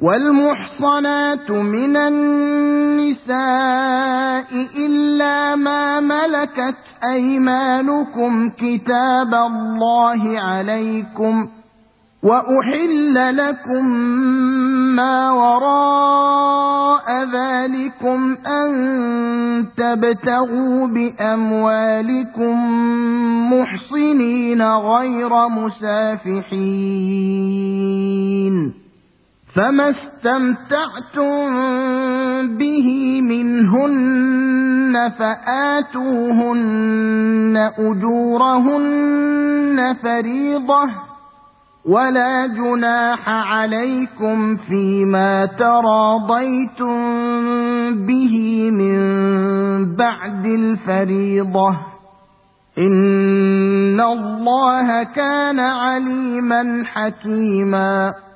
والمحصنات من النساء إلا ما ملكت أيمانكم كتاب الله عليكم وأحل لكم ما وراء ذلكم أن تبتغوا بأموالكم محصنين غير مسافحين فما استمتعتم به منهن فآتوهن أجورهن فريضة ولا جناح عليكم فيما تراضيتم به من بعد الفريضة إن الله كان عليما حكيما